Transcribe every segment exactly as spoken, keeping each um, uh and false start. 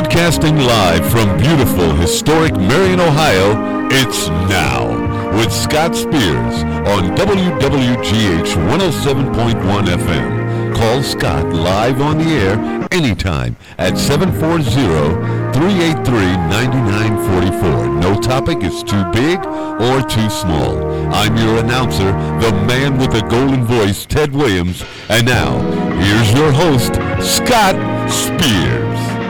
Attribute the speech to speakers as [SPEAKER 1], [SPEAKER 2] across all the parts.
[SPEAKER 1] Broadcasting live from beautiful, historic Marion, Ohio, it's Now with Scott Spears on W W G H one oh seven point one F M. Call Scott live on the air anytime at seven four zero, three eight three, nine nine four four. No topic is too big or too small. I'm your announcer, the man with the golden voice, Ted Williams. And now, here's your host, Scott Spears.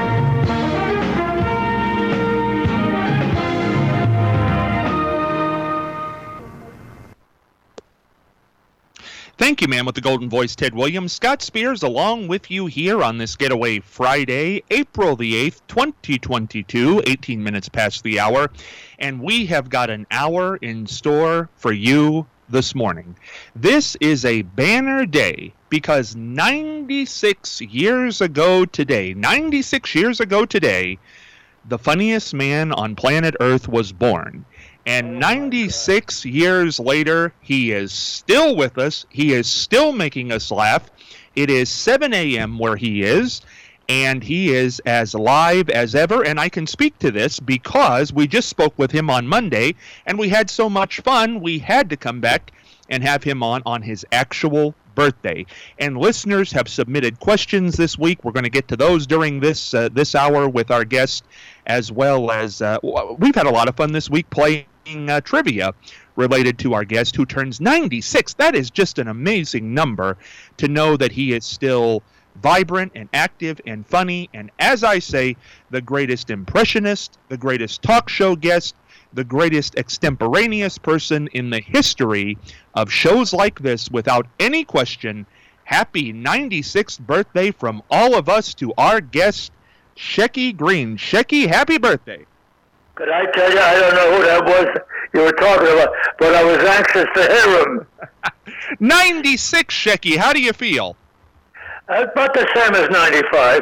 [SPEAKER 2] Thank you, man, with the golden voice, Ted Williams. Scott Spears along with you here on this Getaway Friday, April the eighth, twenty twenty-two, eighteen minutes past the hour. And we have got an hour in store for you this morning. This is a banner day because ninety-six years ago today, ninety-six years ago today, the funniest man on planet Earth was born. And ninety-six years later, he is still with us. He is still making us laugh. It is seven a.m. where he is, and he is as live as ever. And I can speak to this because we just spoke with him on Monday, and we had so much fun, we had to come back and have him on on his actual birthday. And listeners have submitted questions this week. We're going to get to those during this uh, this hour with our guest, as well as uh, we've had a lot of fun this week playing uh, trivia related to our guest who turns ninety-six. That is just an amazing number to know that he is still vibrant and active and funny. And as I say, the greatest impressionist, the greatest talk show guest, the greatest extemporaneous person in the history of shows like this, without any question. Happy ninety-sixth birthday from all of us to our guest, Shecky Greene. Shecky, happy birthday.
[SPEAKER 3] Could I tell you, I don't know who that was you were talking about, but I was anxious to hear him.
[SPEAKER 2] ninety-six, Shecky, how do you feel?
[SPEAKER 3] Uh, about the same as ninety-five.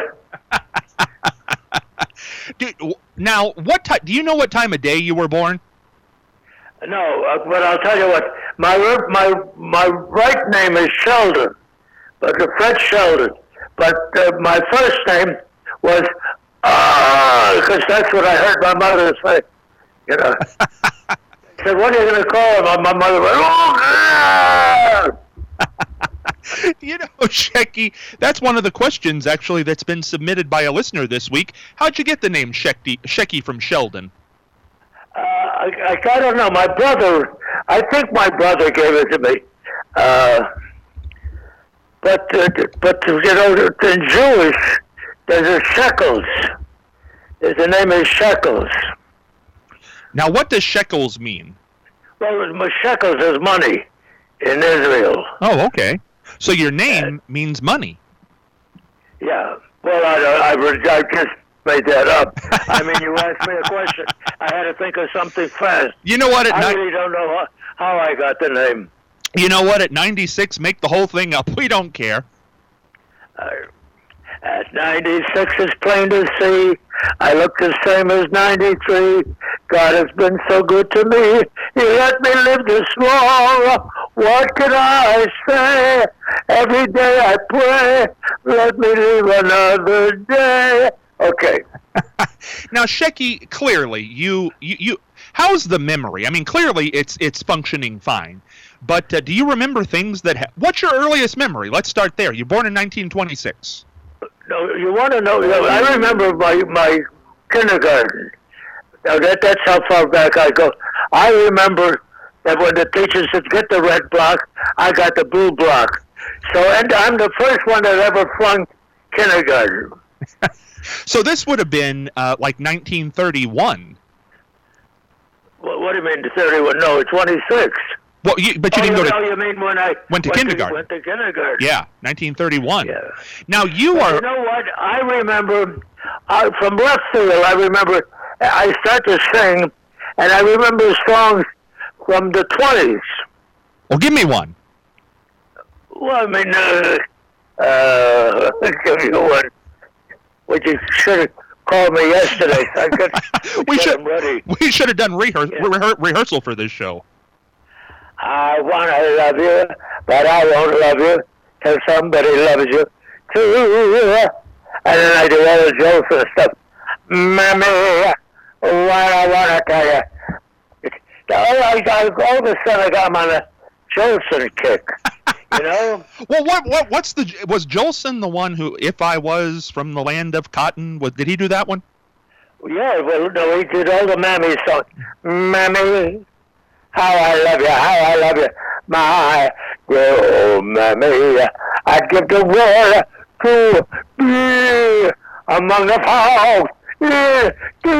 [SPEAKER 2] Dude, now, what time? Do you know what time of day you were born?
[SPEAKER 3] No, uh, but I'll tell you what. My my my right name is Sheldon, but the Fred Sheldon. But uh, my first name was ah, because that's what I heard my mother say. You know, I said, "What are you going to call him?" My mother went, "Oh."
[SPEAKER 2] You know, Shecky, that's one of the questions, actually, that's been submitted by a listener this week. How'd you get the name Shecky, Shecky from Sheldon?
[SPEAKER 3] Uh, I, I, I don't know. My brother, I think my brother gave it to me. Uh, but, uh, but you know, in Jewish, there's a shekels. The name is Shekels.
[SPEAKER 2] Now, what does shekels mean?
[SPEAKER 3] Well, shekels is money in Israel.
[SPEAKER 2] Oh, okay. So your name uh, means money.
[SPEAKER 3] Yeah. Well, I, I, I just made that up. I mean, you asked me a question. I had to think of something fast.
[SPEAKER 2] You know what? At
[SPEAKER 3] I
[SPEAKER 2] ni-
[SPEAKER 3] really don't know how, how I got the name.
[SPEAKER 2] You know what? At ninety-six, make the whole thing up. We don't care.
[SPEAKER 3] Uh, at ninety-six, it's plain to see. I look the same as ninety-three. God has been so good to me. He let me live this long. What can I say? Every day I pray. Let me live another day. Okay.
[SPEAKER 2] Now, Shecky, clearly, you, you, you, how's the memory? I mean, clearly, it's it's functioning fine. But uh, do you remember things that? Ha- What's your earliest memory? Let's start there. You're born in nineteen twenty-six.
[SPEAKER 3] No, you want to know? I remember my my kindergarten. Now that that's how far back I go. I remember that when the teacher said, "Get the red block," I got the blue block. So, and I'm the first one that ever flunked kindergarten.
[SPEAKER 2] So this would have been uh, like nineteen thirty-one.
[SPEAKER 3] What, what do you mean, thirty-one? No, twenty-six.
[SPEAKER 2] Well, you, but you
[SPEAKER 3] oh,
[SPEAKER 2] didn't go to.
[SPEAKER 3] No, you mean when I
[SPEAKER 2] went to
[SPEAKER 3] went
[SPEAKER 2] kindergarten?
[SPEAKER 3] To, went to kindergarten.
[SPEAKER 2] Yeah, nineteen thirty-one.
[SPEAKER 3] Yeah.
[SPEAKER 2] Now you
[SPEAKER 3] but
[SPEAKER 2] are.
[SPEAKER 3] You know what? I remember uh, from left field. I remember I started to sing, and I remember songs from the twenties.
[SPEAKER 2] Well, give me one.
[SPEAKER 3] Well, I mean, uh, uh, give you one. Which you should have called me yesterday. I could
[SPEAKER 2] we
[SPEAKER 3] get
[SPEAKER 2] should.
[SPEAKER 3] them ready.
[SPEAKER 2] We should have done rehears-
[SPEAKER 3] Yeah.
[SPEAKER 2] rehe- rehearsal for this show.
[SPEAKER 3] I want to love you, but I won't love you till somebody loves you too. And then I do all the jokes and stuff. Mammy, what I want to tell you. All, I got, all of a sudden I got him on a Jolson kick, you know?
[SPEAKER 2] Well, what what what's the was Jolson the one who, if I was from the land of cotton, what, did he do that one?
[SPEAKER 3] Yeah, well, no, he did all the Mammy songs. Mammy, how I love you, how I love you, my girl, Mammy. I'd give the world to be among the frogs. Yeah,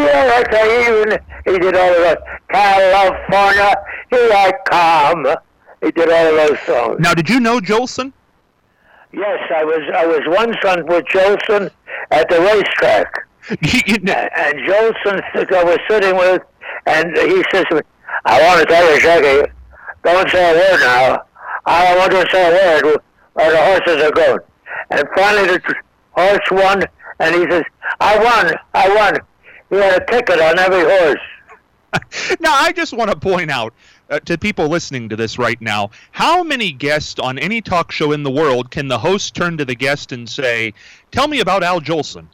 [SPEAKER 3] even he did all of those. California, here I come. He did all of those songs.
[SPEAKER 2] Now, did you know Jolson?
[SPEAKER 3] Yes, I was. I was once on with Jolson at the racetrack, and, and Jolson I was sitting with, and he says to me, "I want to tell you, Shaggy, don't say a word now. I don't want to say a word, or the horses are going." And finally, the horse won. And he says, I won, I won. He had a ticket on every horse.
[SPEAKER 2] Now, I just want to point out uh, to people listening to this right now, how many guests on any talk show in the world can the host turn to the guest and say, tell me about Al Jolson?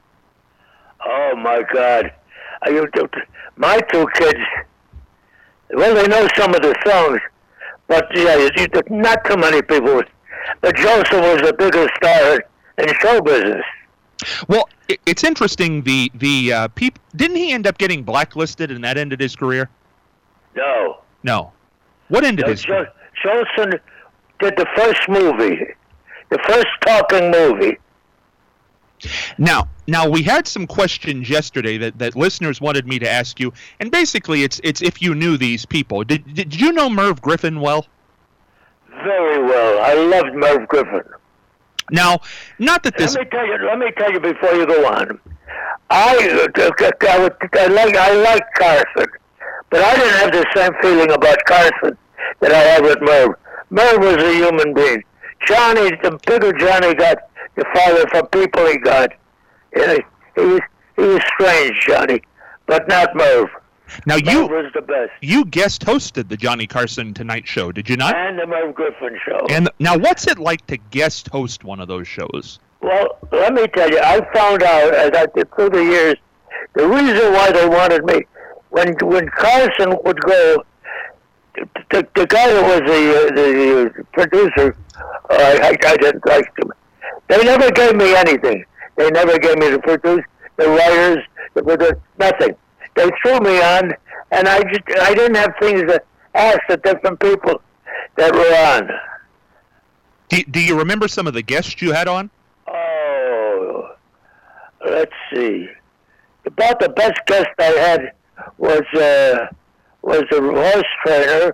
[SPEAKER 3] Oh, my God. Are you, my two kids, well, they know some of the songs, but yeah, not too many people. But Jolson was the biggest star in show business.
[SPEAKER 2] Well, it's interesting. The the uh, peop- didn't he end up getting blacklisted, and that ended his career?
[SPEAKER 3] No.
[SPEAKER 2] No. What ended
[SPEAKER 3] no,
[SPEAKER 2] his career?
[SPEAKER 3] Jolson did the first movie, the first talking movie.
[SPEAKER 2] Now, now we had some questions yesterday that, that listeners wanted me to ask you, and basically, it's it's if you knew these people. Did did you know Merv Griffin well?
[SPEAKER 3] Very well. I loved Merv Griffin.
[SPEAKER 2] Now, not that this.
[SPEAKER 3] Let me tell you. Let me tell you before you go on. I, I, I like I like Carson, but I didn't have the same feeling about Carson that I had with Merv. Merv was a human being. Johnny, the bigger Johnny got, the farther from people he got. He, he was he was strange, Johnny, but not Merv.
[SPEAKER 2] Now you
[SPEAKER 3] Merv was the best.
[SPEAKER 2] You guest hosted the Johnny Carson Tonight Show, did you not?
[SPEAKER 3] And the Merv Griffin Show.
[SPEAKER 2] And now, what's it like to guest host one of those shows?
[SPEAKER 3] Well, let me tell you, I found out as I did through the years, the reason why they wanted me, when when Carson would go, the, the guy who was the the producer, uh, I, I didn't like him. They never gave me anything. They never gave me the produce, the writers, the producer, nothing. They threw me on, and I just I didn't have things to ask the different people that were on.
[SPEAKER 2] Do, do you remember some of the guests you had on?
[SPEAKER 3] Oh, let's see. About the best guest I had was uh, was a horse trainer.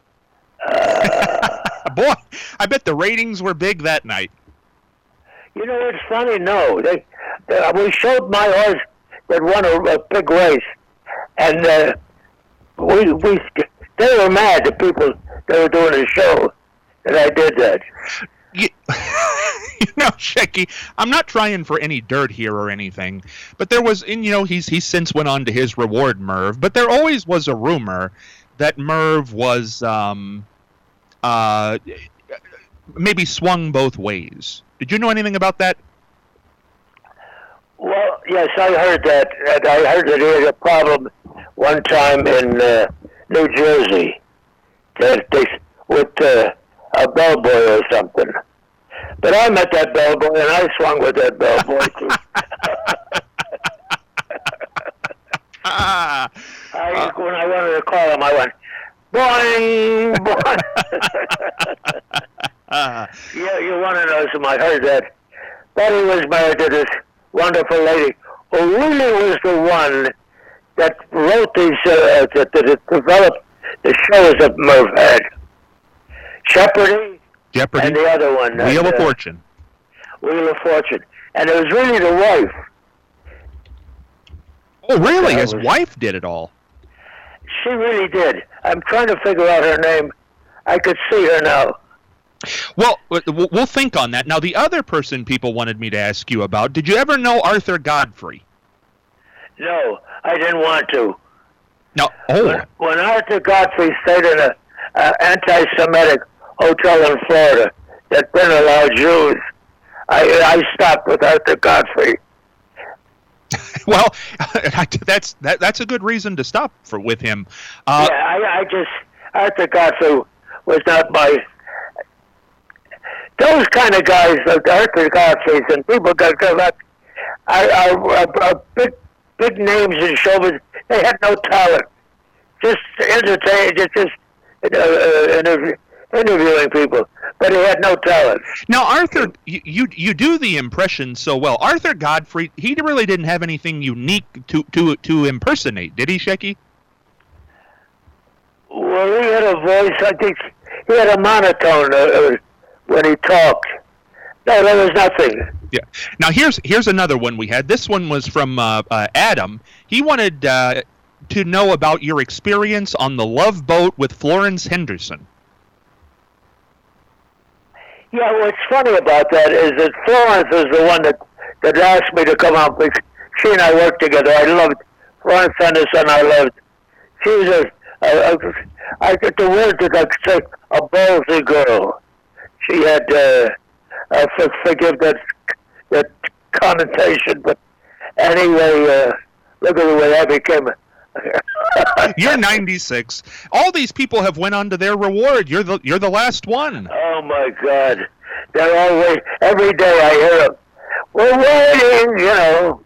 [SPEAKER 3] Uh,
[SPEAKER 2] Boy, I bet the ratings were big that night.
[SPEAKER 3] You know, it's funny. No, they, they we showed my horse that won a, a big race, and uh, we we they were mad. The people that were doing the show that I did that.
[SPEAKER 2] You, you know, Shecky, I'm not trying for any dirt here or anything, but there was, and you know, he's he's since went on to his reward, Merv. But there always was a rumor that Merv was um, uh, maybe swung both ways. Did you know anything about that?
[SPEAKER 3] Well, yes, I heard that. And I heard that he had a problem one time in uh, New Jersey that they, with uh, a bellboy or something. But I met that bellboy, and I swung with that bellboy, too.
[SPEAKER 2] ah,
[SPEAKER 3] I,
[SPEAKER 2] uh,
[SPEAKER 3] when I wanted to call him, I went, boing, boing.
[SPEAKER 2] uh,
[SPEAKER 3] yeah, you want to know some, I heard that. But he was married to this wonderful lady who really was the one that wrote these, uh, that, that developed the shows that Merv had. Jeopardy,
[SPEAKER 2] Jeopardy,
[SPEAKER 3] and the other one.
[SPEAKER 2] Wheel
[SPEAKER 3] uh,
[SPEAKER 2] of Fortune.
[SPEAKER 3] Wheel of Fortune. And it was really the wife.
[SPEAKER 2] Oh, really?
[SPEAKER 3] That
[SPEAKER 2] His
[SPEAKER 3] was-
[SPEAKER 2] wife did it all.
[SPEAKER 3] She really did. I'm trying to figure out her name. I could see her now.
[SPEAKER 2] Well, w- we'll think on that. Now, the other person people wanted me to ask you about, did you ever know Arthur Godfrey?
[SPEAKER 3] No, I didn't want to.
[SPEAKER 2] No. Oh.
[SPEAKER 3] When, when Arthur Godfrey stayed in an anti-Semitic hotel in Florida that didn't allow Jews, I, I stopped with Arthur Godfrey.
[SPEAKER 2] Well, that's that, that's a good reason to stop for with him. Uh,
[SPEAKER 3] yeah, I, I just Arthur Godfrey was not my. Those kind of guys, like Arthur Godfrey and people got good luck, are, are, are, are big big names in showbiz. They had no talent, just entertain, just just uh, uh, interview, interviewing people, but he had no talent.
[SPEAKER 2] Now, Arthur, you, you you do the impression so well. Arthur Godfrey, he really didn't have anything unique to to to impersonate, did he, Shecky?
[SPEAKER 3] Well, he had a voice. I think he had a monotone uh, when he talked. No, there was nothing.
[SPEAKER 2] Yeah. Now here's here's another one we had. This one was from uh, uh, Adam. He wanted uh, to know about your experience on the Love Boat with Florence Henderson.
[SPEAKER 3] Yeah, what's funny about that is that Florence was the one that, that asked me to come out. She and I worked together. I loved Florence Henderson. I loved. She was a, a, a I get the word that I could say, a ballsy girl. She had, uh, uh, for, forgive that that connotation, but anyway, uh, look at the way I became.
[SPEAKER 2] You're ninety-six. All these people have went on to their reward. You're the you're the last one.
[SPEAKER 3] Oh my God! They're always every day I hear them. We're waiting, you know.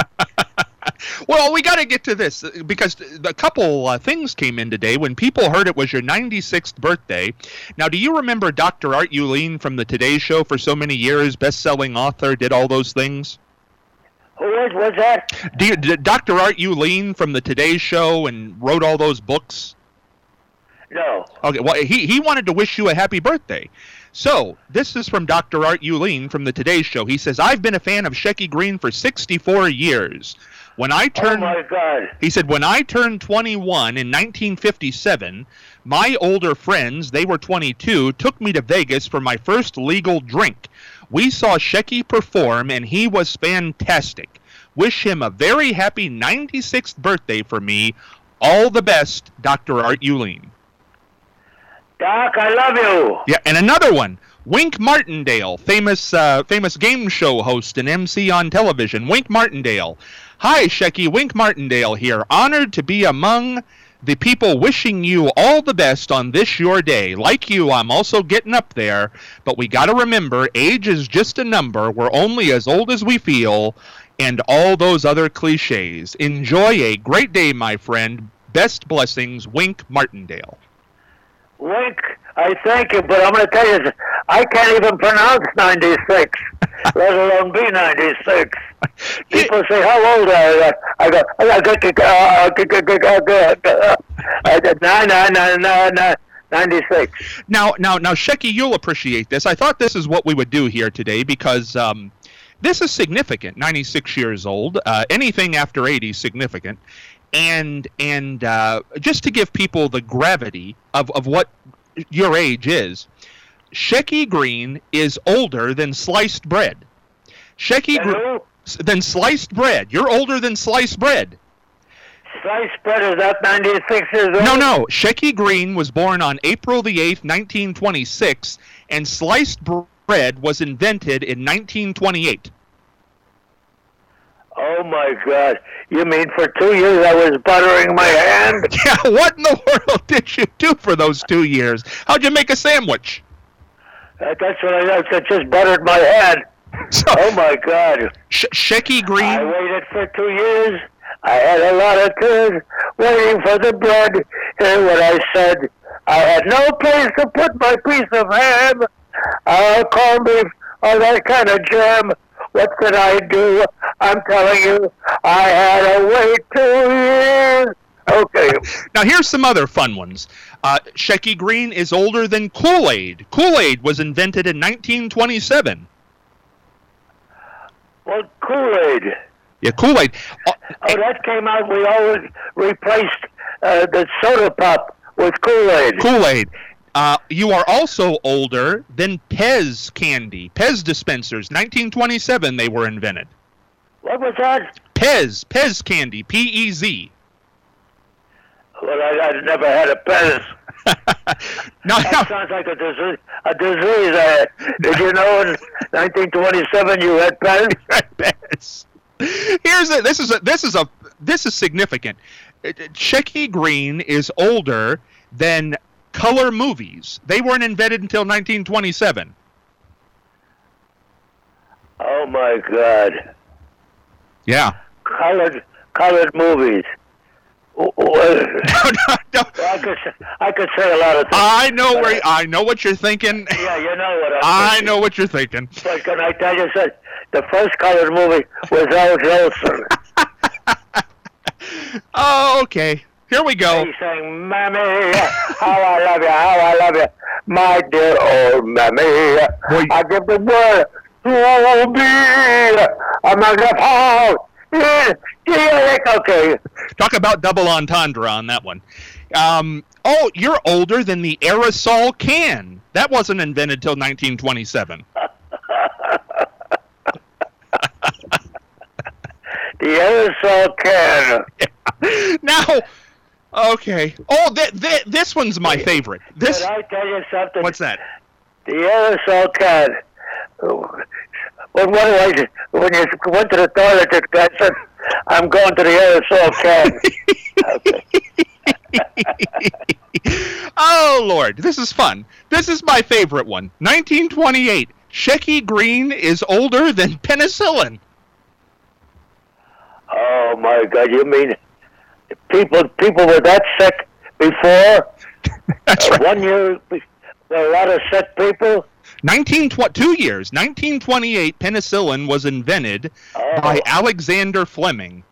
[SPEAKER 2] Well, we got to get to this because a couple uh, things came in today when people heard it was your ninety-sixth birthday. Now, do you remember Doctor Art Uleen from the Today Show for so many years, best-selling author, did all those things?
[SPEAKER 3] Who was, was that?
[SPEAKER 2] Do you, did Doctor Art Uleen from the Today Show and wrote all those books?
[SPEAKER 3] No.
[SPEAKER 2] Okay, well, he, he wanted to wish you a happy birthday. So, this is from Doctor Art Uleen from the Today Show. He says, I've been a fan of Shecky Greene for sixty-four years. When I turned,
[SPEAKER 3] oh my God.
[SPEAKER 2] He said, when I turned twenty-one in nineteen fifty-seven, my older friends, they were twenty-two, took me to Vegas for my first legal drink. We saw Shecky perform, and he was fantastic. Wish him a very happy ninety-sixth birthday for me. All the best, Doctor Art Uleen.
[SPEAKER 3] Doc, I love you.
[SPEAKER 2] Yeah, and another one. Wink Martindale, famous uh, famous game show host and M C on television. Wink Martindale. Hi, Shecky. Wink Martindale here. Honored to be among the people wishing you all the best on this your day. Like you, I'm also getting up there, but we got to remember, age is just a number. We're only as old as we feel, and all those other cliches. Enjoy a great day, my friend. Best blessings, Wink Martindale.
[SPEAKER 3] Wink, I thank you, but I'm going to tell you, I can't even pronounce ninety-six, let alone be ninety-six. People say, how old are you? I go, I go, nine, nine, nine, nine, nine, ninety-six.
[SPEAKER 2] Now, now, now, Shecky, you'll appreciate this. I thought this is what we would do here today because um, this is significant, ninety-six years old. Uh, anything after eighty is significant. And and uh, just to give people the gravity of, of what your age is, Shecky Greene is older than sliced bread. Shecky Greene than sliced bread. You're older than sliced bread.
[SPEAKER 3] Sliced bread is that ninety-six years old?
[SPEAKER 2] No, no. Shecky Greene was born on April the eighth, nineteen twenty-six, and sliced bread was invented in nineteen twenty-eight.
[SPEAKER 3] Oh, my God. You mean for two years I was buttering my hand?
[SPEAKER 2] Yeah, what in the world did you do for those two years? How'd you make a sandwich?
[SPEAKER 3] Uh, that's what I, I just buttered my hand.
[SPEAKER 2] So,
[SPEAKER 3] oh, my God.
[SPEAKER 2] Sh- Shecky Greene...
[SPEAKER 3] I waited for two years. I had a lot of tears waiting for the bread. Hear what I said. I had no place to put my piece of ham, uh, corned beef, or that kind of jam. What could I do? I'm telling you, I had to wait two years. Okay.
[SPEAKER 2] Now, here's some other fun ones. Uh, Shecky Greene is older than Kool-Aid. Kool-Aid was invented in nineteen twenty-seven.
[SPEAKER 3] Well, Kool-Aid.
[SPEAKER 2] Yeah, Kool-Aid. Uh,
[SPEAKER 3] oh, that came out. We always replaced uh, the soda pop with Kool-Aid.
[SPEAKER 2] Kool-Aid. Uh, you are also older than Pez candy. Pez dispensers. nineteen twenty-seven they were invented.
[SPEAKER 3] What was that?
[SPEAKER 2] Pez. Pez candy. P E Z.
[SPEAKER 3] Well, I, I never had a Pez.
[SPEAKER 2] no,
[SPEAKER 3] that
[SPEAKER 2] no.
[SPEAKER 3] sounds like a disease. A disease. Uh, did you know in nineteen twenty-seven you had Pez?
[SPEAKER 2] Pez. Here's a, this is a, this is a this is significant. Shecky Greene is older than color movies. They weren't invented until nineteen twenty-seven.
[SPEAKER 3] Oh my God!
[SPEAKER 2] Yeah.
[SPEAKER 3] Colored colored movies.
[SPEAKER 2] no, no, no.
[SPEAKER 3] I could I could say a lot of things.
[SPEAKER 2] I know where I know what you're thinking.
[SPEAKER 3] Yeah, you know what I'm
[SPEAKER 2] I
[SPEAKER 3] thinking.
[SPEAKER 2] know what you're thinking.
[SPEAKER 3] But can I tell you something? The first colored movie was Al Jolson.
[SPEAKER 2] Oh, okay. Here we go.
[SPEAKER 3] He's saying, "Mammy, how I love you, how I love you, my dear old mammy.
[SPEAKER 2] Boy.
[SPEAKER 3] I give the word to be a magnified." Okay.
[SPEAKER 2] Talk about double entendre on that one. Um, oh, you're older than the aerosol can. That wasn't invented till nineteen twenty-seven.
[SPEAKER 3] The aerosol can.
[SPEAKER 2] Now, okay. Oh, th- th- this one's my favorite. This.
[SPEAKER 3] Can I tell you something?
[SPEAKER 2] What's that?
[SPEAKER 3] The aerosol can. Well, what do I do? When you went to the toilet, the guy said, "I'm going to the aerosol can."
[SPEAKER 2] Oh, Lord. This is fun. This is my favorite one. nineteen twenty-eight. Shecky Greene is older than penicillin.
[SPEAKER 3] Oh my God! You mean people? People were that sick before?
[SPEAKER 2] That's
[SPEAKER 3] uh,
[SPEAKER 2] right.
[SPEAKER 3] One year, there were a lot of sick people.
[SPEAKER 2] nineteen tw- two years. nineteen twenty-eight. Penicillin was invented
[SPEAKER 3] Oh.
[SPEAKER 2] by Alexander Fleming.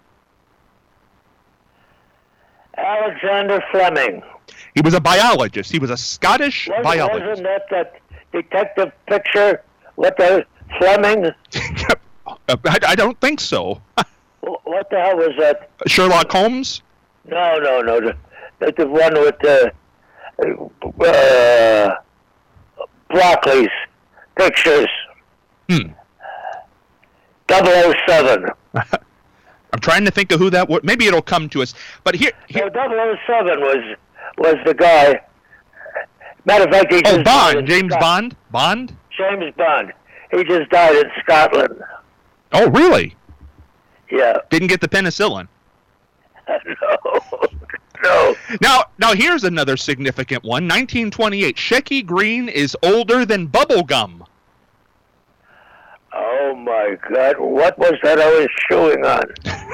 [SPEAKER 3] Alexander Fleming.
[SPEAKER 2] He was a biologist. He was a Scottish
[SPEAKER 3] Wasn't,
[SPEAKER 2] biologist.
[SPEAKER 3] wasn't that that detective picture with the Fleming?
[SPEAKER 2] I, I don't think so.
[SPEAKER 3] What the hell was that?
[SPEAKER 2] Sherlock Holmes?
[SPEAKER 3] No, no, no. The, the, the one with the uh, Broccoli's pictures.
[SPEAKER 2] Hmm.
[SPEAKER 3] double oh seven.
[SPEAKER 2] I'm trying to think of who that was. Maybe it'll come to us. But here, here
[SPEAKER 3] No, double oh seven was was the guy. Matter of fact, he
[SPEAKER 2] oh,
[SPEAKER 3] just died
[SPEAKER 2] Bond,
[SPEAKER 3] in
[SPEAKER 2] James
[SPEAKER 3] Scot-
[SPEAKER 2] Bond, Bond.
[SPEAKER 3] James Bond. He just died in Scotland.
[SPEAKER 2] Oh, really?
[SPEAKER 3] Yeah.
[SPEAKER 2] Didn't get the penicillin.
[SPEAKER 3] No. No.
[SPEAKER 2] Now, now here's another significant one. nineteen twenty-eight. Shecky Greene is older than bubblegum.
[SPEAKER 3] Oh my God! What was that I was chewing on?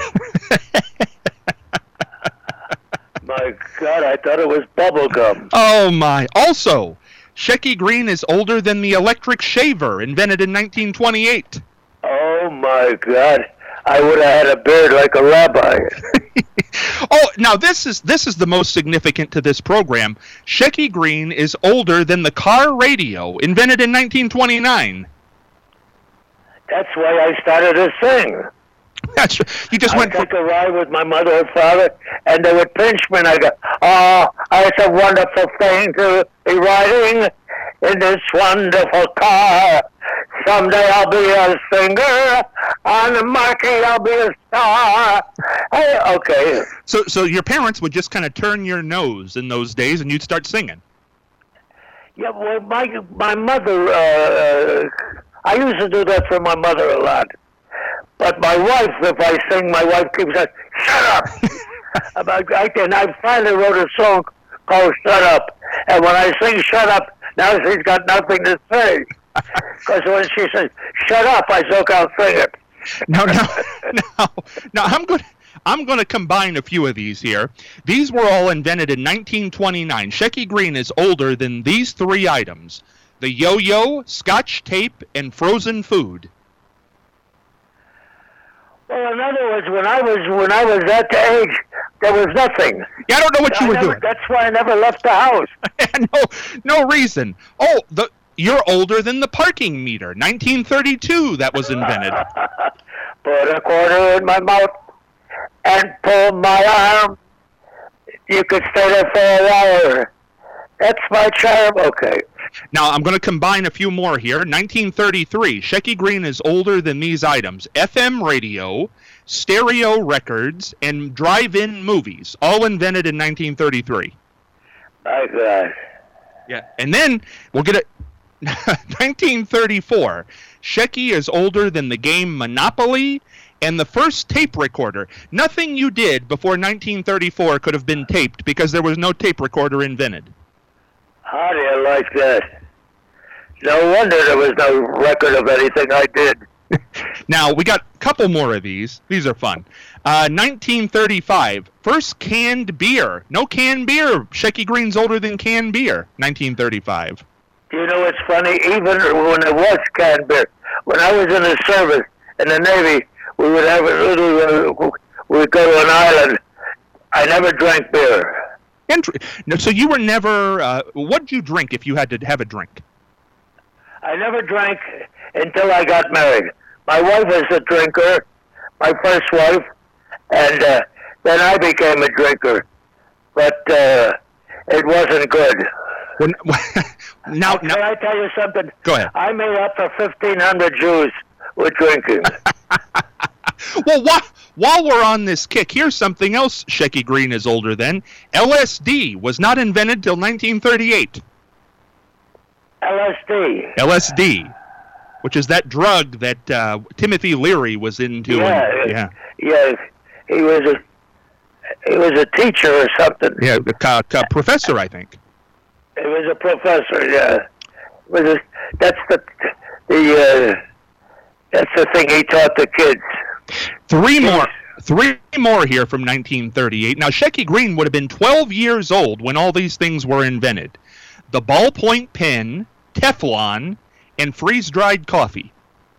[SPEAKER 3] My God! I thought it was bubble gum.
[SPEAKER 2] Oh my! Also, Shecky Greene is older than the electric shaver, invented in nineteen twenty-eight.
[SPEAKER 3] Oh my God! I would have had a beard like a rabbi.
[SPEAKER 2] Oh, now this is this is the most significant to this program. Shecky Greene is older than the car radio, invented in nineteen twenty-nine.
[SPEAKER 3] That's why I started to sing.
[SPEAKER 2] That's you just
[SPEAKER 3] I
[SPEAKER 2] went.
[SPEAKER 3] took a ride with my mother and father, and they would pinch me, and I go, "Oh, it's a wonderful thing to be riding in this wonderful car. Someday I'll be a singer, on the marquee I'll be a star." Hey, okay.
[SPEAKER 2] So, so your parents would just kind of turn your nose in those days, and you'd start singing.
[SPEAKER 3] Yeah, well, my my mother, uh, I used to do that for my mother a lot. But my wife, if I sing, my wife keeps saying, "Shut up!" About I and I finally wrote a song called "Shut Up," and when I sing "Shut Up," now she's got nothing to say. Because when she says "Shut up," I still can't sing it.
[SPEAKER 2] Now, now, now, now, I'm going. I'm going to combine a few of these here. These were all invented in nineteen twenty-nine. Shecky Greene is older than these three items: the yo-yo, Scotch tape, and frozen food.
[SPEAKER 3] Well, in other words, when I was when I was that age, there was nothing.
[SPEAKER 2] Yeah, I don't know what you
[SPEAKER 3] I
[SPEAKER 2] were
[SPEAKER 3] never,
[SPEAKER 2] doing.
[SPEAKER 3] That's why I never left the house.
[SPEAKER 2] no, no reason. Oh, the you're older than the parking meter. nineteen thirty-two, that was invented.
[SPEAKER 3] Put a quarter in my mouth and pull my arm. You could stay there for a hour. That's my charm. Okay.
[SPEAKER 2] Now, I'm going to combine a few more here. nineteen thirty-three, Shecky Greene is older than these items: F M radio, stereo records, and drive-in movies, all invented in nineteen thirty-three.
[SPEAKER 3] My God.
[SPEAKER 2] Yeah, and then we'll get it. nineteen thirty-four, Shecky is older than the game Monopoly and the first tape recorder. Nothing you did before nineteen thirty-four could have been taped because there was no tape recorder invented.
[SPEAKER 3] How do you like that? No wonder there was no record of anything I did.
[SPEAKER 2] Now, we got a couple more of these. These are fun. Uh, nineteen thirty-five, first canned beer. No canned beer. Shecky Green's older than canned beer. nineteen thirty-five.
[SPEAKER 3] You know, it's funny, even when it was canned beer, when I was in the service, in the Navy, we would have a little, uh, we would go to an island. I never drank beer.
[SPEAKER 2] Inter- no, so you were never, uh, what did you drink if you had to have a drink?
[SPEAKER 3] I never drank until I got married. My wife was a drinker, my first wife, and uh, then I became a drinker. But uh, it wasn't good.
[SPEAKER 2] When, now,
[SPEAKER 3] Can
[SPEAKER 2] now,
[SPEAKER 3] I tell you something?
[SPEAKER 2] Go ahead.
[SPEAKER 3] I made up for fifteen hundred Jews with drinking.
[SPEAKER 2] Well, while, while we're on this kick, here's something else Shecky Green is older than. L S D was not invented till nineteen thirty-eight.
[SPEAKER 3] L S D.
[SPEAKER 2] L S D, which is that drug that uh, Timothy Leary was into.
[SPEAKER 3] Yeah,
[SPEAKER 2] and, yeah,
[SPEAKER 3] yeah. He was a he was a teacher or something.
[SPEAKER 2] yeah, a, a professor, I think.
[SPEAKER 3] He was a professor. Yeah, it was a, that's the the uh, that's the thing he taught the kids.
[SPEAKER 2] Three more, three more here from nineteen thirty-eight. Now, Shecky Green would have been twelve years old when all these things were invented. The ballpoint pen, Teflon, and freeze-dried coffee.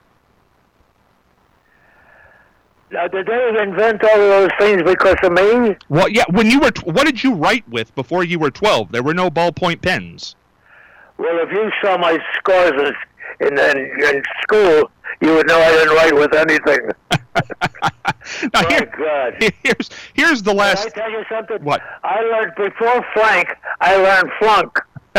[SPEAKER 3] Now, did they invent all of those things because of me?
[SPEAKER 2] Well, yeah. When you were, t- what did you write with before you were twelve? There were no ballpoint pens.
[SPEAKER 3] Well, if you saw my scores in, in, in school, you would know I didn't write with anything.
[SPEAKER 2] Now,
[SPEAKER 3] My
[SPEAKER 2] here,
[SPEAKER 3] God.
[SPEAKER 2] here's here's the last.
[SPEAKER 3] Can I tell you something?
[SPEAKER 2] What?
[SPEAKER 3] I learned before Frank. I learned flunk.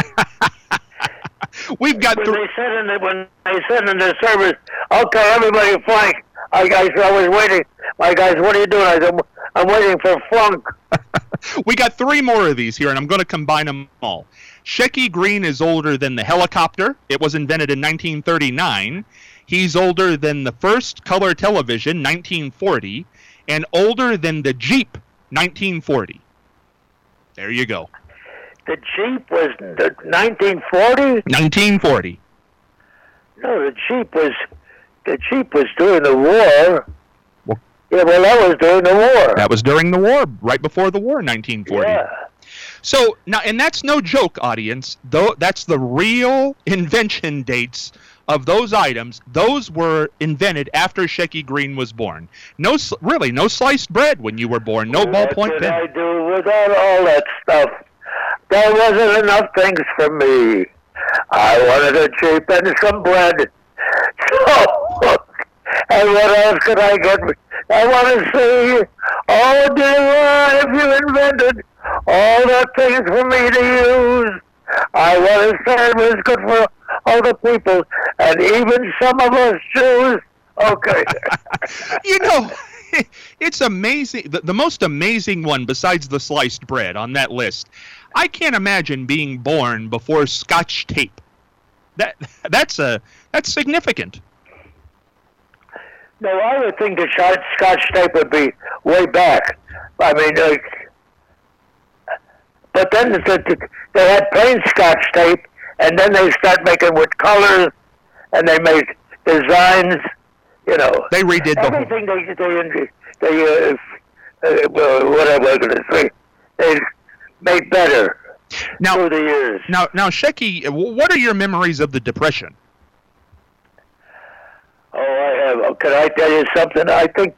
[SPEAKER 2] We've got
[SPEAKER 3] When
[SPEAKER 2] th-
[SPEAKER 3] they said in the when they said in the service, okay, everybody flunk. I guys, I was waiting. My guys, what are you doing? I said, I'm waiting for flunk.
[SPEAKER 2] we got three more of these here, and I'm going to combine them all. Shecky Green is older than the helicopter. It was invented in nineteen thirty-nine. He's older than the first color television, nineteen forty, and older than the Jeep, nineteen forty. There you go.
[SPEAKER 3] The Jeep was the nineteen forty.
[SPEAKER 2] nineteen forty.
[SPEAKER 3] No, the Jeep was the Jeep was during the war.
[SPEAKER 2] Well,
[SPEAKER 3] yeah, well, that was during the war.
[SPEAKER 2] That was during the war, right before the war, nineteen forty.
[SPEAKER 3] Yeah.
[SPEAKER 2] So now, and that's no joke, audience. Though that's the real invention dates of those items. Those were invented after Shecky Green was born. No, really, no sliced bread when you were born. No
[SPEAKER 3] Well,
[SPEAKER 2] ballpoint
[SPEAKER 3] that's what
[SPEAKER 2] pen.
[SPEAKER 3] I do without all that stuff. There wasn't enough things for me. I wanted a Jeep and some bread. So, and what else could I get? I want to see, oh dear Lord, if you invented all the things for me to use. I want to say it was good for all the people, and even some of us Jews. Okay.
[SPEAKER 2] You know, it's amazing. The, the most amazing one, besides the sliced bread on that list, I can't imagine being born before Scotch tape. That that's a that's significant.
[SPEAKER 3] No, I would think the Scotch, Scotch tape would be way back. I mean, uh, but then the, the, they had plain Scotch tape, and then they start making with colors, and they made designs. You know,
[SPEAKER 2] They redid the whole.
[SPEAKER 3] everything they they they uh, uh, well, what am I going to say? They made better
[SPEAKER 2] Now,
[SPEAKER 3] through the years.
[SPEAKER 2] now, now, Shecky, wh- what are your memories of the Depression?
[SPEAKER 3] Oh, I have. Oh, can I tell you something? I think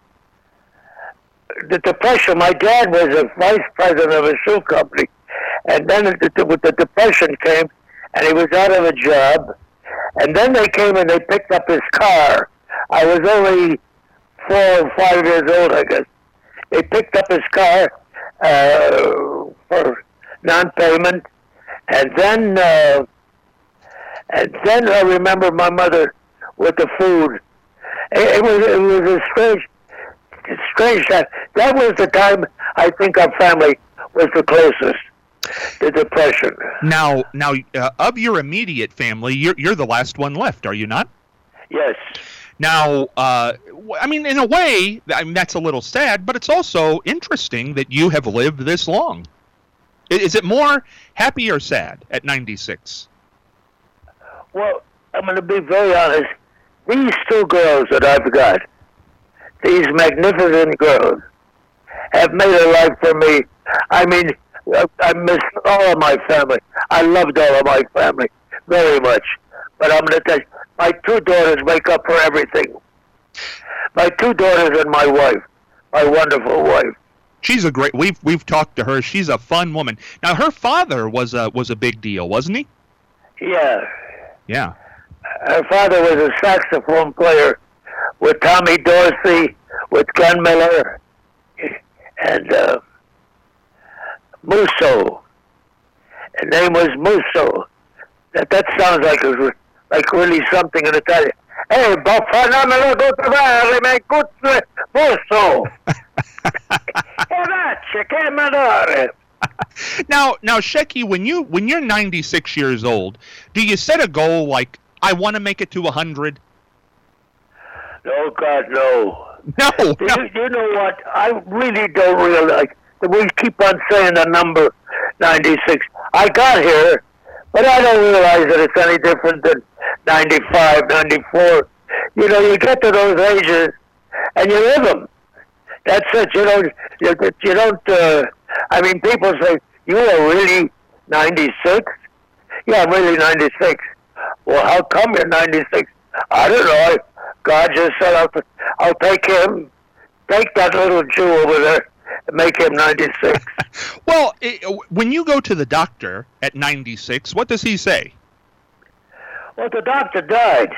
[SPEAKER 3] the Depression, my dad was a vice president of a shoe company. And then the, the, the Depression came, and he was out of a job. And then they came and they picked up his car. I was only four or five years old, I guess. They picked up his car uh, for non-payment. And then, uh, and then I remember my mother with the food. It, it was it was a strange, strange time. That was the time I think our family was the closest. The Depression.
[SPEAKER 2] Now, now, uh, of your immediate family, you're you're the last one left, are you not?
[SPEAKER 3] Yes.
[SPEAKER 2] Now, uh, I mean, in a way, I mean, that's a little sad, but it's also interesting that you have lived this long. Is it more happy or sad at ninety-six?
[SPEAKER 3] Well, I'm going to be very honest. These two girls that I've got, these magnificent girls, have made a life for me. I mean, I miss all of my family. I loved all of my family very much. But I'm going to tell you, my two daughters make up for everything. My two daughters and my wife, my wonderful wife.
[SPEAKER 2] She's a great. We've we've talked to her. She's a fun woman. Now, her father was a was a big deal, wasn't he?
[SPEAKER 3] Yeah.
[SPEAKER 2] Yeah.
[SPEAKER 3] Her father was a saxophone player with Tommy Dorsey, with Glenn Miller, and uh, Musso. His name was Musso. That that sounds like it was like really something in Italian. Hey, baffanamelo do trovare, ma cutre Musso.
[SPEAKER 2] Now, now, Shecky, when you when you're ninety-six years old, do you set a goal like I want to make it to one hundred?
[SPEAKER 3] No, God, no.
[SPEAKER 2] No.
[SPEAKER 3] You,
[SPEAKER 2] no.
[SPEAKER 3] you know what? I really don't realize that we keep on saying the number ninety-six. I got here, but I don't realize that it's any different than ninety-five, ninety-four. You know, you get to those ages and you live them. That's it. You don't. You, you don't. Uh, I mean, people say you are really ninety-six. Yeah, I'm really ninety-six. Well, how come you're ninety-six? I don't know. I, God just said I'll, I'll take him, take that little Jew over there, and make him ninety-six.
[SPEAKER 2] Well, it, when you go to the doctor at ninety-six, what does he say?
[SPEAKER 3] Well, the doctor died.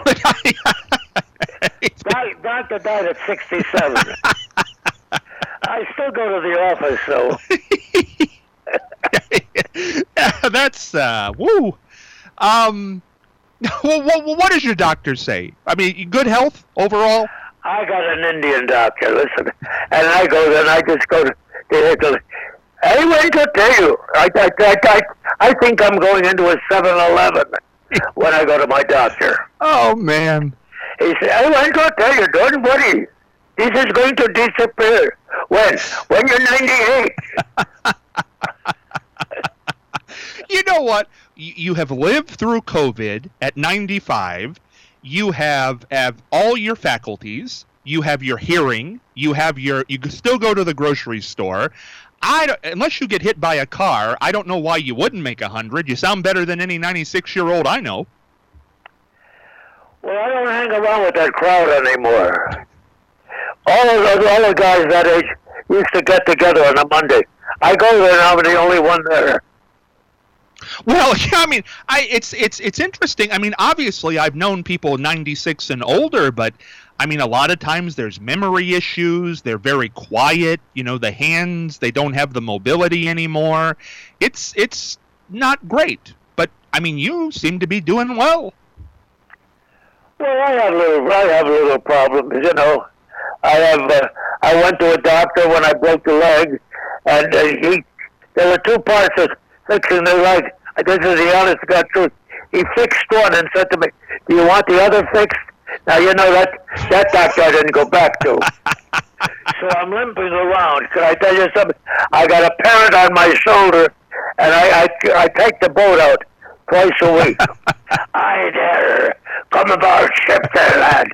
[SPEAKER 3] Doc, doctor died at sixty-seven. I still go to the office, so.
[SPEAKER 2] That's, uh, woo. Um, well, what, what does your doctor say? I mean, good health overall?
[SPEAKER 3] I got an Indian doctor, listen. And I go there and I just go to, to, to I went to tell you, I, I, I, I, I think I'm going into a seven eleven when I go to my doctor.
[SPEAKER 2] Oh, man.
[SPEAKER 3] He said, I want to tell you, don't worry. This is going to disappear. When? When you're ninety-eight.
[SPEAKER 2] You know what? You have lived through COVID at ninety-five. You have, have all your faculties. You have your hearing. You have your. You can still go to the grocery store. I don't, unless you get hit by a car, I don't know why you wouldn't make a hundred. You sound better than any ninety-six-year-old I know.
[SPEAKER 3] Well, I don't hang around with that crowd anymore. All of those, all the guys that age used to get together on a Monday. I go there and I'm the only one there.
[SPEAKER 2] Well, yeah, I mean, I it's it's it's interesting. I mean, obviously, I've known people ninety-six and older, but I mean, a lot of times there's memory issues. They're very quiet. You know, the hands, they don't have the mobility anymore. It's it's not great. But I mean, you seem to be doing well.
[SPEAKER 3] Well, I have little, I have little problems, you know. I have. Uh, I went to a doctor when I broke the leg, and uh, he. There were two parts of fixing the leg. This is the honest to God truth. He fixed one and said to me, "Do you want the other fixed?" Now you know that that doctor I didn't go back to. So I'm limping around. Can I tell you something? I got a parrot on my shoulder, and I I, I take the boat out twice a week. Hi there, come aboard ship there, lad.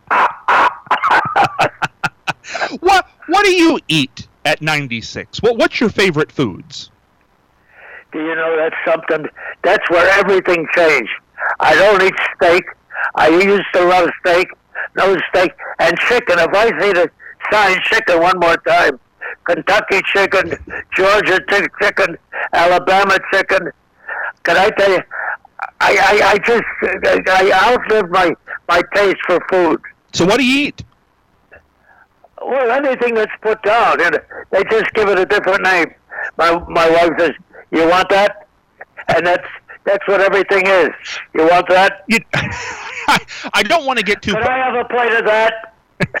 [SPEAKER 2] What what do you eat at ninety-six? What what's your favorite foods?
[SPEAKER 3] Do you know that's something? That's where everything changed. I don't eat steak. I used to love steak, no steak, and chicken. If I see the sign chicken one more time, Kentucky chicken, Georgia chicken, Alabama chicken. Can I tell you? I I, I just I outlived my my taste for food.
[SPEAKER 2] So what do you eat?
[SPEAKER 3] Well, anything that's put down, and they just give it a different name. My my wife says, "You want that?" And that's that's what everything is. You want that?
[SPEAKER 2] You, I don't want to get too.
[SPEAKER 3] Could I have a plate of that?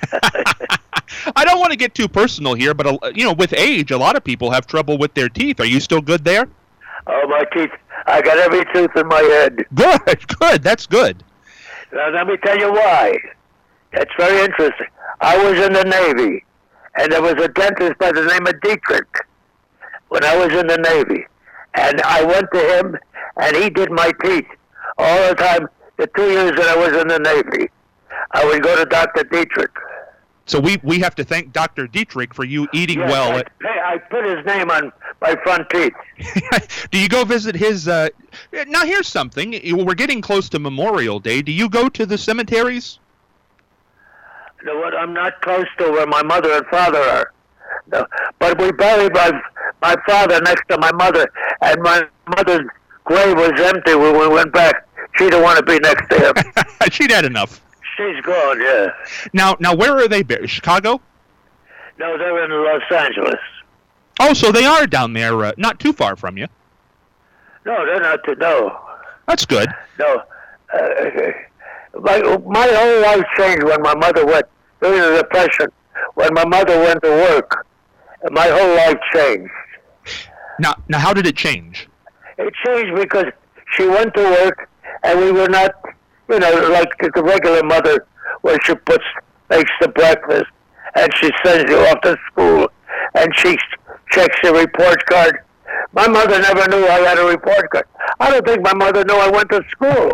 [SPEAKER 2] I don't want to get too personal here, but uh, you know, with age, a lot of people have trouble with their teeth. Are you still good there?
[SPEAKER 3] Oh, my teeth! I got every tooth in my head.
[SPEAKER 2] Good, good. That's good.
[SPEAKER 3] Now let me tell you why. It's very interesting. I was in the Navy, and there was a dentist by the name of Dietrich when I was in the Navy. And I went to him, and he did my teeth all the time. The two years that I was in the Navy, I would go to Doctor Dietrich.
[SPEAKER 2] So we, we have to thank Doctor Dietrich for you eating
[SPEAKER 3] yes,
[SPEAKER 2] well.
[SPEAKER 3] I,
[SPEAKER 2] At...
[SPEAKER 3] I put his name on my front teeth.
[SPEAKER 2] Do you go visit his... Uh... Now, here's something. We're getting close to Memorial Day. Do you go to the cemeteries?
[SPEAKER 3] No, what I'm not close to where my mother and father are. No, but we buried my, my father next to my mother, and my mother's grave was empty when we went back. She didn't want to be next to him.
[SPEAKER 2] She'd had enough.
[SPEAKER 3] She's gone, yeah.
[SPEAKER 2] Now, now, where are they buried? Chicago?
[SPEAKER 3] No, they're in Los Angeles.
[SPEAKER 2] Oh, so they are down there, uh, not too far from you.
[SPEAKER 3] No, they're not. To, no.
[SPEAKER 2] That's good.
[SPEAKER 3] No. Uh, my, my whole life changed when my mother went, during the Depression, when my mother went to work. My whole life changed.
[SPEAKER 2] Now, now, how did it change?
[SPEAKER 3] It changed because she went to work, and we were not, you know, like the regular mother, where she puts, makes the breakfast, and she sends you off to school, and she checks your report card. My mother never knew I had a report card. I don't think my mother knew I went to school.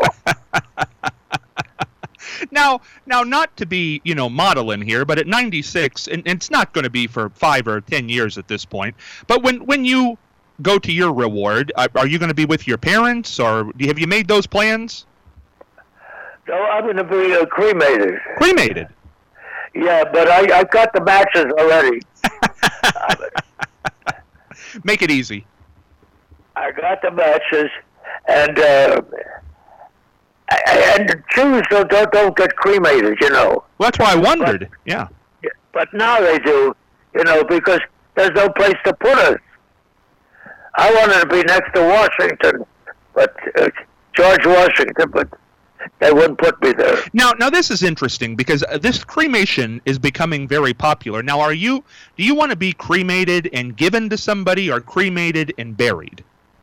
[SPEAKER 2] Now, now, not to be, you know, modeling here, but at ninety-six, and, and it's not going to be for five or ten years at this point, but when, when you go to your reward, are, are you going to be with your parents, or have you made those plans?
[SPEAKER 3] No, I'm going to be uh, cremated.
[SPEAKER 2] Cremated?
[SPEAKER 3] Yeah, but I, I got the matches already.
[SPEAKER 2] Make it easy.
[SPEAKER 3] I got the matches, and uh, and Jews don't, don't don't get cremated, you know.
[SPEAKER 2] Well, that's why I wondered.
[SPEAKER 3] But,
[SPEAKER 2] yeah.
[SPEAKER 3] But now they do, you know, because there's no place to put us. I wanted to be next to Washington, but uh, George Washington, but they wouldn't put me there.
[SPEAKER 2] Now, now this is interesting because uh, this cremation is becoming very popular. Now, are you? Do you want to be cremated and given to somebody, or cremated and buried?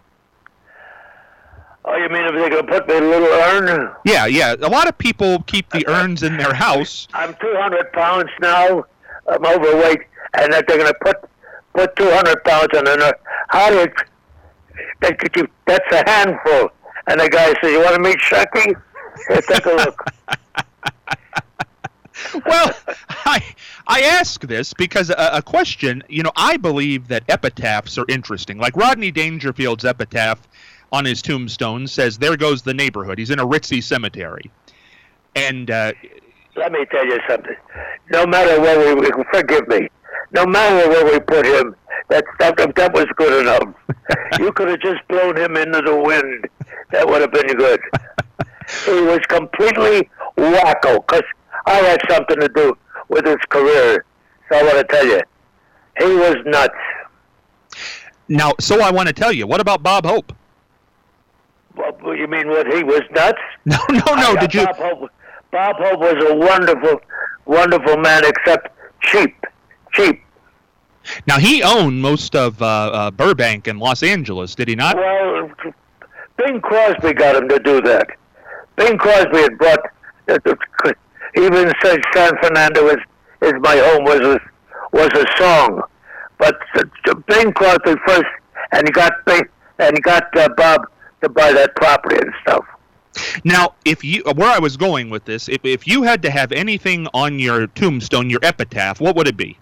[SPEAKER 3] Oh, you mean if they're going to put me in a little urn?
[SPEAKER 2] Yeah, yeah. A lot of people keep the urns in their house.
[SPEAKER 3] I'm two hundred pounds now. I'm overweight, and that they're going to put put two hundred pounds in an urn. How do you, they, you? That's a handful. And the guy says, "You want to meet Shucky? Here, take a look."
[SPEAKER 2] Well, I I ask this because a, a question. You know, I believe that epitaphs are interesting. Like Rodney Dangerfield's epitaph on his tombstone says, "There goes the neighborhood." He's in a ritzy cemetery. And uh,
[SPEAKER 3] let me tell you something. No matter where we, forgive me, no matter where we put him, that that, that was good enough. You could have just blown him into the wind. That would have been good. He was completely wacko, because I had something to do with his career. So I want to tell you, he was nuts.
[SPEAKER 2] Now, so I want to tell you, what about Bob Hope?
[SPEAKER 3] Well, you mean what, he was nuts?
[SPEAKER 2] No, no, no.
[SPEAKER 3] I,
[SPEAKER 2] Did you?
[SPEAKER 3] Bob Hope, Bob Hope was a wonderful, wonderful man, except cheap, cheap.
[SPEAKER 2] Now, he owned most of uh, uh, Burbank and Los Angeles, did he not?
[SPEAKER 3] Well, Bing Crosby got him to do that. Bing Crosby had brought, even said San Fernando is, is my home was a, was a song. But uh, Bing Crosby first, and he got Bing, and he got uh, Bob to buy that property and stuff.
[SPEAKER 2] Now, if you, where I was going with this, if if you had to have anything on your tombstone, your epitaph, what would it be?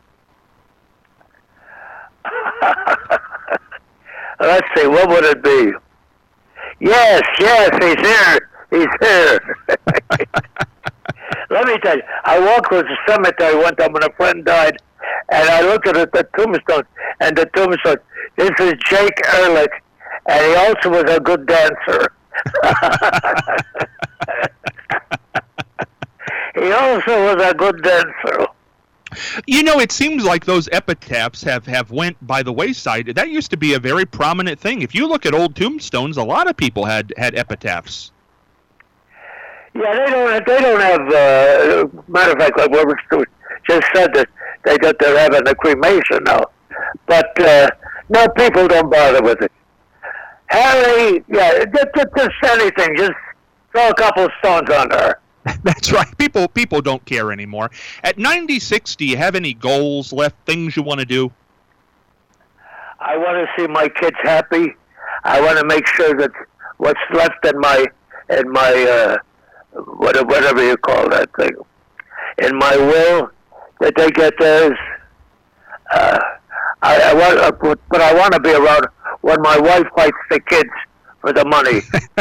[SPEAKER 3] Let's see, what would it be? Yes, yes, he's here. He's here. Let me tell you, I walked through the cemetery one time when a friend died, and I looked at the tombstone, and the tombstone, this is Jake Ehrlich, and he also was a good dancer. He also was a good dancer.
[SPEAKER 2] You know, it seems like those epitaphs have, have went by the wayside. That used to be a very prominent thing. If you look at old tombstones, a lot of people had, had epitaphs.
[SPEAKER 3] Yeah, they don't. They don't have. Uh, matter of fact, like Robert Stewart just said, that they got they're having a cremation now. But uh, no, people don't bother with it. Harry, yeah, just, just anything. Just throw a couple stones on her.
[SPEAKER 2] That's right. People people don't care anymore. At ninety-six, do you have any goals left, things you want to do?
[SPEAKER 3] I want to see my kids happy. I want to make sure that what's left in my in my uh, whatever, whatever you call that thing, in my will, that they get theirs. Uh, I, I want, uh, but I want to be around when my wife fights the kids for the money.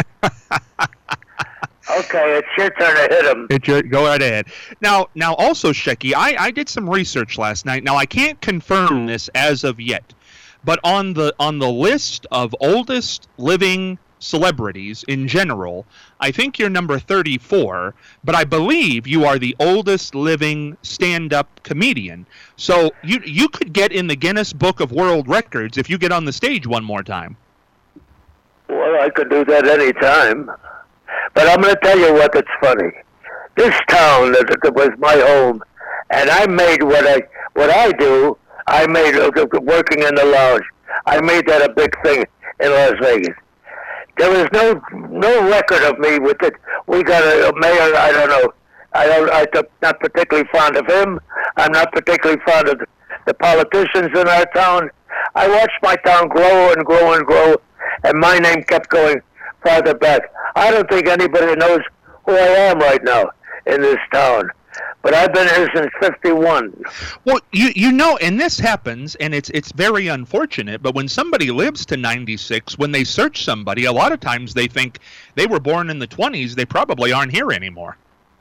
[SPEAKER 3] Okay, it's your turn to hit him.
[SPEAKER 2] It's your, go right ahead. Now, now also, Shecky, I, I did some research last night. Now, I can't confirm this as of yet, but on the on the list of oldest living celebrities in general, I think you're number thirty-four, but I believe you are the oldest living stand-up comedian. So you you could get in the Guinness Book of World Records if you get on the stage one more time.
[SPEAKER 3] Well, I could do that any time. But I'm going to tell you what, it's funny. This town that, that was my home, and I made what I what I do, I made uh, working in the lounge. I made that a big thing in Las Vegas. There was no no record of me with it. We got a, a mayor, I don't know. I don't, I'm not particularly fond of him. I'm not particularly fond of the, the politicians in our town. I watched my town grow and grow and grow, and my name kept going farther back. I don't think anybody knows who I am right now in this town. But I've been here since fifty-one.
[SPEAKER 2] Well, you you know, and this happens, and it's it's very unfortunate, but when somebody lives to ninety-six, when they search somebody, a lot of times they think they were born in the twenties, they probably aren't here anymore.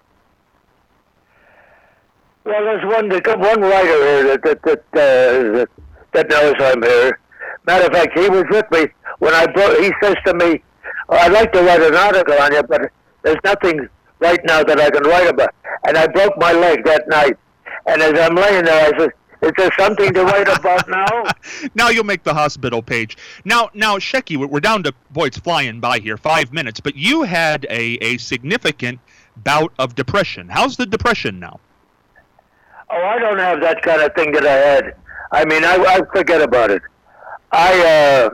[SPEAKER 3] Well, there's one one writer here that that that, uh, that, that knows I'm here. Matter of fact, he was with me when I brought, he says to me, oh, I'd like to write an article on you, but there's nothing right now that I can write about. And I broke my leg that night. And as I'm laying there, I said, is there something to write about now?
[SPEAKER 2] Now you'll make the hospital page. Now, now, Shecky, we're down to, boy, it's flying by here, five minutes, but you had a, a significant bout of depression. How's the depression now?
[SPEAKER 3] Oh, I don't have that kind of thing that I had. I mean, I, I forget about it. I, uh,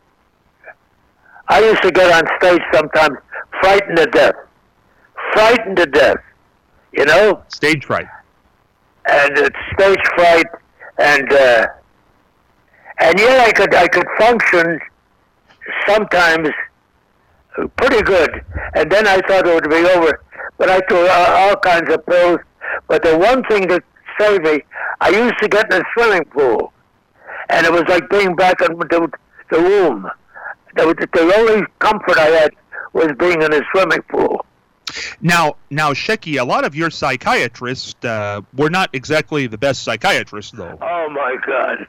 [SPEAKER 3] I used to get on stage sometimes frightened to death. Frightened to death, you know?
[SPEAKER 2] Stage fright.
[SPEAKER 3] And it's stage fright, and uh, and yet I could I could function sometimes pretty good, and then I thought it would be over. But I took all kinds of pills. But the one thing that saved me, I used to get in a swimming pool, and it was like being back in the, the womb. The, the only comfort I had was being in a swimming pool.
[SPEAKER 2] Now, now, Shecky, a lot of your psychiatrists uh, were not exactly the best psychiatrists, though.
[SPEAKER 3] Oh, my God.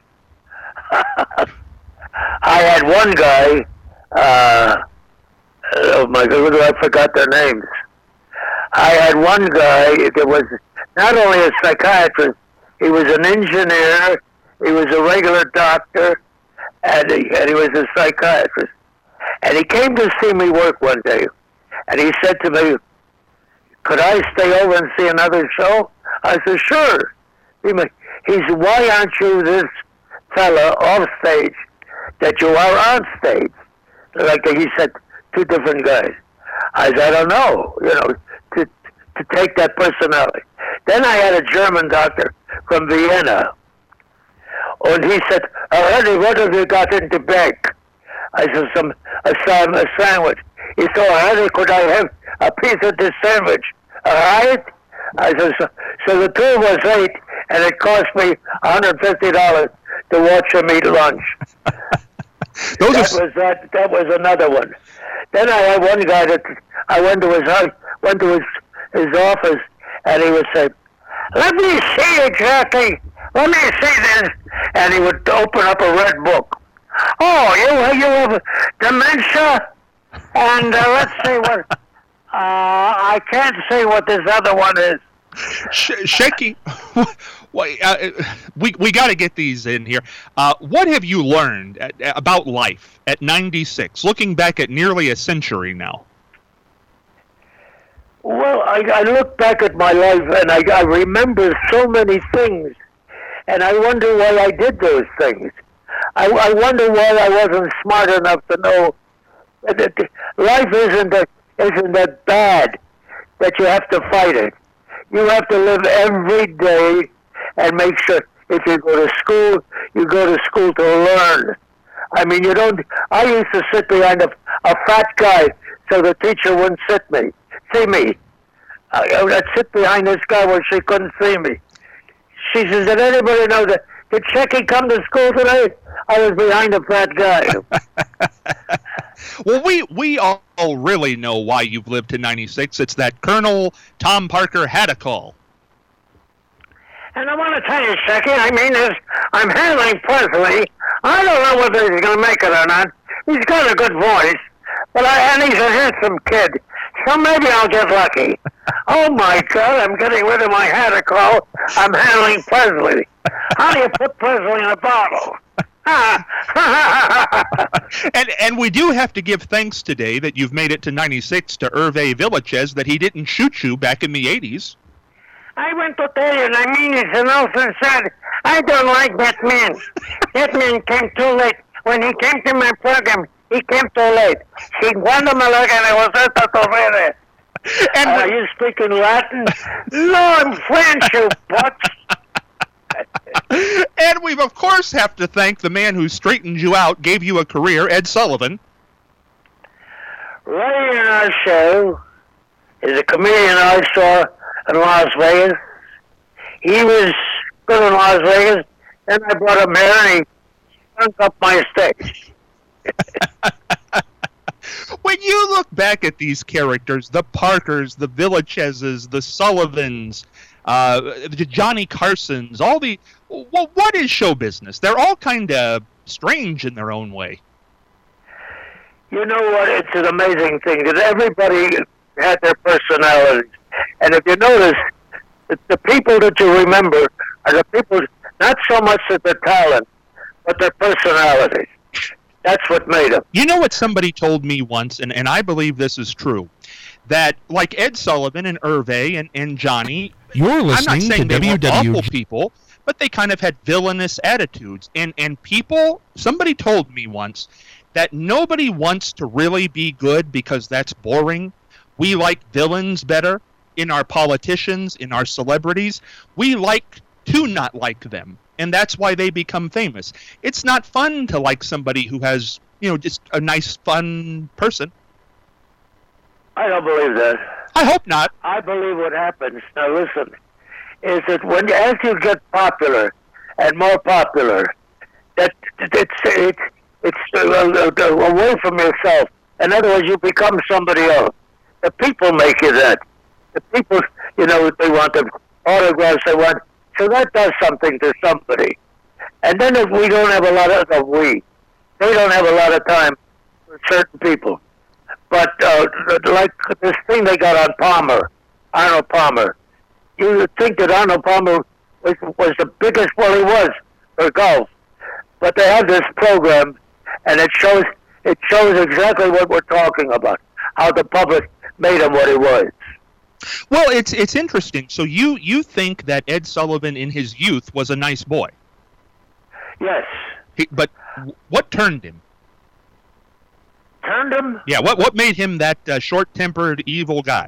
[SPEAKER 3] I had one guy, uh, oh, my God, I forgot their names. I had one guy that was not only a psychiatrist, he was an engineer, he was a regular doctor, and he, and he was a psychiatrist. And he came to see me work one day, and he said to me, could I stay over and see another show? I said, sure. He said, why aren't you this fella off stage that you are on stage? Like he said, two different guys. I said, I don't know, you know, to to take that personality. Then I had a German doctor from Vienna, and he said, oh, Eddie, what have you got in the bag? I said, some a, a sandwich. He said, oh, Eddie, could I have a piece of this sandwich? All right? I said, so, so the two of us ate, and it cost me one hundred fifty dollars to watch him eat lunch.
[SPEAKER 2] Those
[SPEAKER 3] that
[SPEAKER 2] are...
[SPEAKER 3] was that. That was another one. Then I had one guy that I went to his house, went to his his office, and he would say, "Let me see it, Jackie. Let me see this," and he would open up a red book. Oh, you you have dementia, and uh, let's see what. Uh, I can't say what this other one is.
[SPEAKER 2] Sh- Shecky, uh, we we got to get these in here. Uh, what have you learned at, about life at ninety-six, looking back at nearly a century now?
[SPEAKER 3] Well, I, I look back at my life and I, I remember so many things, and I wonder why I did those things. I, I wonder why I wasn't smart enough to know that life isn't a, isn't that bad. that you have to fight it. You have to live every day and make sure if you go to school, you go to school to learn. I mean, you don't, I used to sit behind a, a fat guy so the teacher wouldn't sit me, see me. I, I would sit behind this guy where she couldn't see me. She says, did anybody know that? Did Shecky come to school today? I was behind a fat guy.
[SPEAKER 2] Well, we, we all really know why you've lived to ninety-six. It's that Colonel Tom Parker had a call.
[SPEAKER 3] And I want to tell you, Shecky, I mean, this, I'm handling Presley. I don't know whether he's going to make it or not. He's got a good voice, but I, and he's a handsome kid. So maybe I'll get lucky. Oh, my God, I'm getting rid of my hat a call. I'm handling Presley. How do you put Presley in a bottle?
[SPEAKER 2] and and we do have to give thanks today that you've made it to ninety-six to Hervé Villachez, that he didn't shoot you back in the eighties.
[SPEAKER 3] I went to tell you, and I mean it, and Nelson said, I don't like that man. That man came too late. When he came to my program, he came too late. Si cuando me lo gané, was esto sobre. And are you speaking Latin? No, I'm French, you putz.
[SPEAKER 2] And we, of course, have to thank the man who straightened you out, gave you a career, Ed Sullivan.
[SPEAKER 3] Ray in our show is a comedian I saw in Las Vegas. He was good in Las Vegas. Then I brought him here, and he stunk up my stage.
[SPEAKER 2] When you look back at these characters, the Parkers, the Villachezes, the Sullivans, uh, the Johnny Carsons, all the, well, what is show business? They're all kind of strange in their own way.
[SPEAKER 3] You know what? It's an amazing thing that everybody had their personalities. And if you notice, the, the people that you remember are the people, not so much that their talent, but their personalities. That's what made them.
[SPEAKER 2] You know what somebody told me once, and, and I believe this is true, that like Ed Sullivan and Hervé and, and Johnny,
[SPEAKER 4] You're listening
[SPEAKER 2] I'm not saying
[SPEAKER 4] to
[SPEAKER 2] they
[SPEAKER 4] W
[SPEAKER 2] were
[SPEAKER 4] W G.
[SPEAKER 2] awful people, but they kind of had villainous attitudes. And, and people, somebody told me once that nobody wants to really be good because that's boring. We like villains better in our politicians, in our celebrities. We like to not like them. And that's why they become famous. It's not fun to like somebody who has, you know, just a nice, fun person.
[SPEAKER 3] I don't believe that.
[SPEAKER 2] I hope not.
[SPEAKER 3] I believe what happens, now listen, is that when as you get popular and more popular, that it's it's it's uh, away from yourself. In other words, you become somebody else. The people make you that. The people, you know, they want the autographs, they want. So that does something to somebody. And then if we don't have a lot of, of we, they don't have a lot of time for certain people. But uh, like this thing they got on Palmer, Arnold Palmer, you would think that Arnold Palmer was, was the biggest, well, he was for golf. But they have this program, and it shows it shows exactly what we're talking about, how the public made him what he was.
[SPEAKER 2] Well, it's it's interesting. So you, you think that Ed Sullivan in his youth was a nice boy.
[SPEAKER 3] Yes.
[SPEAKER 2] He, but what turned him?
[SPEAKER 3] Turned him?
[SPEAKER 2] Yeah, what what made him that uh, short-tempered, evil guy?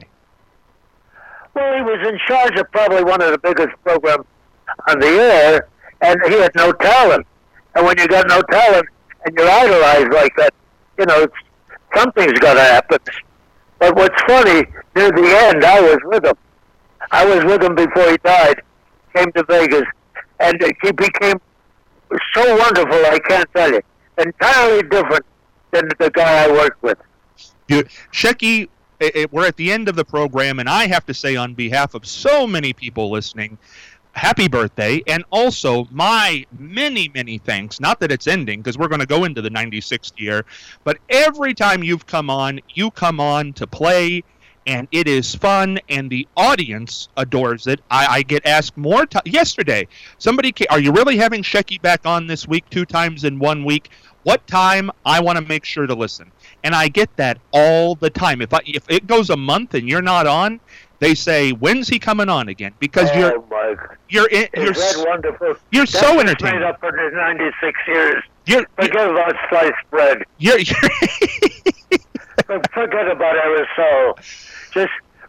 [SPEAKER 3] Well, he was in charge of probably one of the biggest programs on the air, and he had no talent. And when you got no talent and you're idolized like that, you know, it's, something's got to happen. But what's funny, near the end, I was with him. I was with him before he died, came to Vegas, and he became so wonderful, I can't tell you. Entirely different than the guy I worked with.
[SPEAKER 2] You, Shecky, it, it, we're at the end of the program, and I have to say on behalf of so many people listening, happy birthday, and also my many, many thanks. Not that it's ending, because we're going to go into the ninety-sixth year, but every time you've come on, you come on to play, and it is fun, and the audience adores it. I, I get asked more times. Yesterday, somebody came, are you really having Shecky back on this week, two times in one week? What time? I want to make sure to listen. And I get that all the time. If I, if it goes a month and you're not on, they say, "When's he coming on again?" Because
[SPEAKER 3] oh,
[SPEAKER 2] you're
[SPEAKER 3] my.
[SPEAKER 2] you're in, you're
[SPEAKER 3] Is that wonderful?
[SPEAKER 2] You're
[SPEAKER 3] That's
[SPEAKER 2] so entertaining.
[SPEAKER 3] Made up for the ninety-six years.
[SPEAKER 2] You're,
[SPEAKER 3] Forget about sliced bread.
[SPEAKER 2] You're, you're
[SPEAKER 3] Forget about aerosol. Just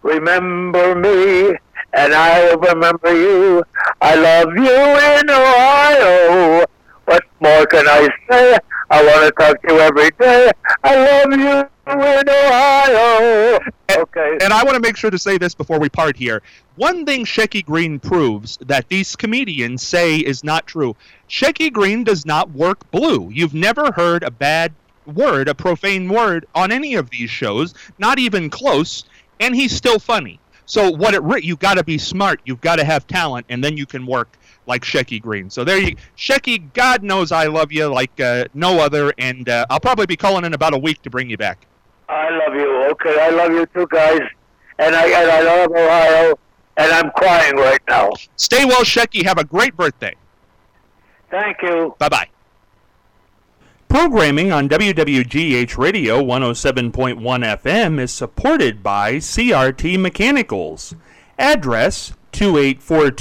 [SPEAKER 3] remember me, and I'll remember you. I love you in Ohio. What more can I say? I want to talk to you every day. I love you in Ohio.
[SPEAKER 2] And,
[SPEAKER 3] okay.
[SPEAKER 2] And I want to make sure to say this before we part here. One thing Shecky Green proves that these comedians say is not true. Shecky Green does not work blue. You've never heard a bad word, a profane word, on any of these shows, not even close, and he's still funny. So what it re- you got to be smart, you've got to have talent, and then you can work like Shecky Green. So there you, Shecky, God knows I love you like uh, no other, and uh, I'll probably be calling in about a week to bring you back.
[SPEAKER 3] I love you. Okay, I love you too, guys, and I and I love Ohio, and I'm crying right now.
[SPEAKER 2] Stay well, Shecky. Have a great birthday.
[SPEAKER 3] Thank you.
[SPEAKER 2] Bye-bye. Programming on W W G H Radio one oh seven point one F M is supported by C R T Mechanicals. Address two eight four two